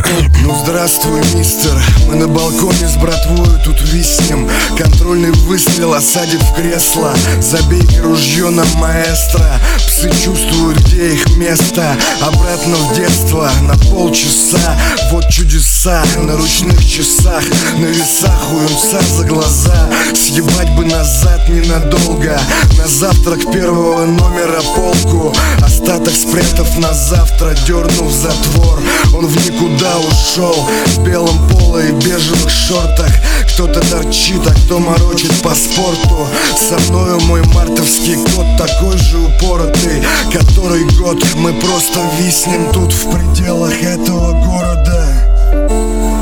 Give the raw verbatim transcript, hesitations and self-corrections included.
Ну здравствуй, мистер, мы на балконе с братвою тут виснем. Контрольный выстрел осадит в кресло. Забей ружье на маэстро. Псы чувствуют, где их место. Обратно в детство на полчаса. Вот чудеса на ручных часах. На весах у юнца за глаза. Съебать бы назад ненадолго. На завтрак первого номера полку. Остаток спрятав на завтра, дернув затвор. Он в никуда ушел в белом поло и бежевых шортах. Кто-то торчит, а кто морочит по спорту. Со мною мой мартовский кот такой же упоротый. Который год мы просто виснем тут в пределах этого города.